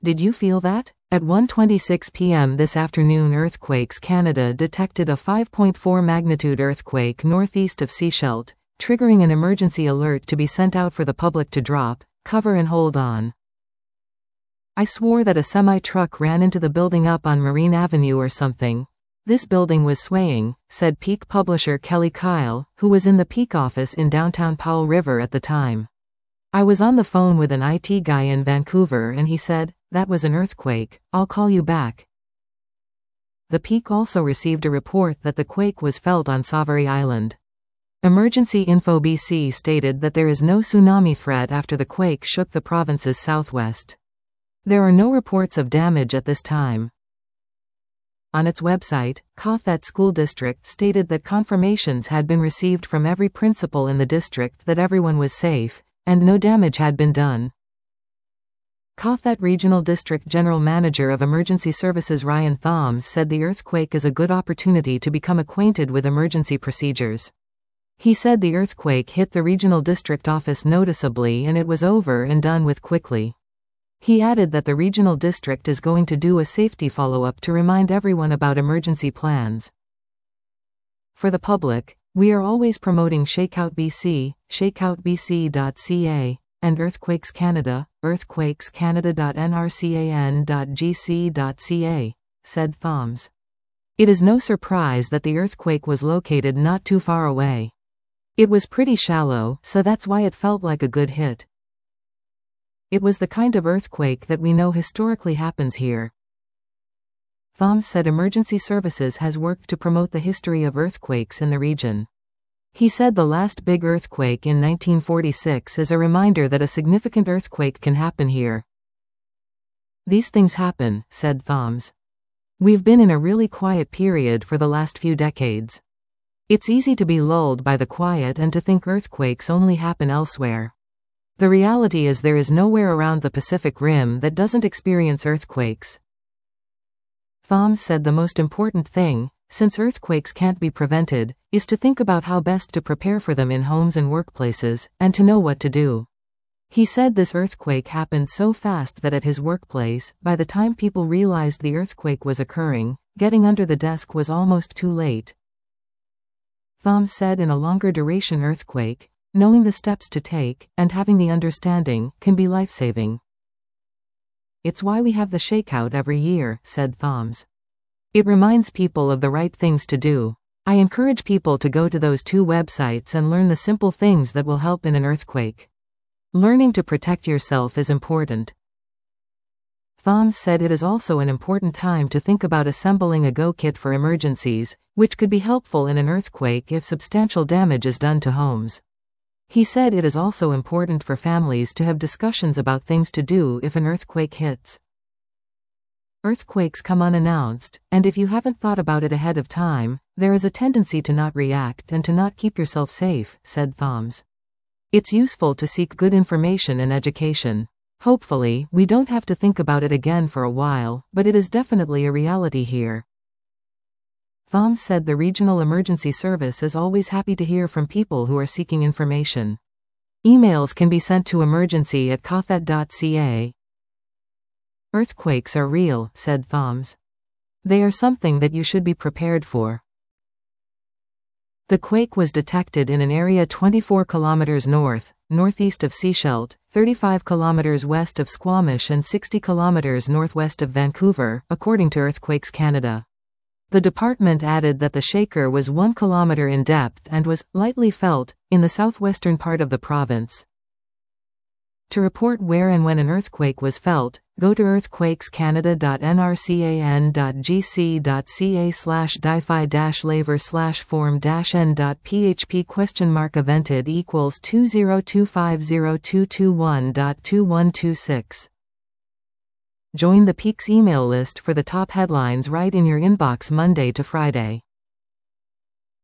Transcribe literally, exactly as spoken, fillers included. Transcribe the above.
Did you feel that? At one twenty-six p m this afternoon, Earthquakes Canada detected a five point four magnitude earthquake northeast of Sechelt, triggering an emergency alert to be sent out for the public to drop, cover and hold on. I swore that a semi-truck ran into the building up on Marine Avenue or something. This building was swaying, said Peak publisher Kelly Kyle, who was in the Peak office in downtown Powell River at the time. I was on the phone with an I T guy in Vancouver and he said, "That was an earthquake, I'll call you back." The Peak also received a report that the quake was felt on Sauvary Island. Emergency Info B C stated that there is no tsunami threat after the quake shook the province's southwest. There are no reports of damage at this time. On its website, Cothet School District stated that confirmations had been received from every principal in the district that everyone was safe, and no damage had been done. Cothet Regional District General Manager of Emergency Services Ryan Thoms said the earthquake is a good opportunity to become acquainted with emergency procedures. He said the earthquake hit the regional district office noticeably and it was over and done with quickly. He added that the regional district is going to do a safety follow-up to remind everyone about emergency plans. For the public, we are always promoting Shakeout B C, shakeout b c dot c a, and Earthquakes Canada, earthquakes canada dot n r can dot g c dot c a, said Thoms. It is no surprise that the earthquake was located not too far away. It was pretty shallow, so that's why it felt like a good hit. It was the kind of earthquake that we know historically happens here. Thoms said emergency services has worked to promote the history of earthquakes in the region. He said the last big earthquake in nineteen forty-six is a reminder that a significant earthquake can happen here. These things happen, said Thoms. We've been in a really quiet period for the last few decades. It's easy to be lulled by the quiet and to think earthquakes only happen elsewhere. The reality is there is nowhere around the Pacific Rim that doesn't experience earthquakes. Thoms said the most important thing, since earthquakes can't be prevented, is to think about how best to prepare for them in homes and workplaces, and to know what to do. He said this earthquake happened so fast that at his workplace, by the time people realized the earthquake was occurring, getting under the desk was almost too late. Thoms said in a longer duration earthquake, knowing the steps to take, and having the understanding, can be life-saving. It's why we have the shakeout every year, said Thoms. It reminds people of the right things to do. I encourage people to go to those two websites and learn the simple things that will help in an earthquake. Learning to protect yourself is important. Thoms said it is also an important time to think about assembling a go kit for emergencies, which could be helpful in an earthquake if substantial damage is done to homes. He said it is also important for families to have discussions about things to do if an earthquake hits. Earthquakes come unannounced, and if you haven't thought about it ahead of time, there is a tendency to not react and to not keep yourself safe, said Thoms. It's useful to seek good information and education. Hopefully, we don't have to think about it again for a while, but it is definitely a reality here. Thoms said the Regional Emergency Service is always happy to hear from people who are seeking information. Emails can be sent to emergency at cothet dot c a. Earthquakes are real, said Thoms. They are something that you should be prepared for. The quake was detected in an area twenty-four kilometers north, northeast of Sechelt, thirty-five kilometers west of Squamish and sixty kilometers northwest of Vancouver, according to Earthquakes Canada. The department added that the shaker was one kilometer in depth and was lightly felt in the southwestern part of the province. To report where and when an earthquake was felt, go to earthquakes canada dot n r can dot g c dot c a slash difi dash laver slash form dash n dot p h p question mark evented equals two zero two five zero two two one dot two one two six. Join the Peaks email list for the top headlines right in your inbox Monday to Friday.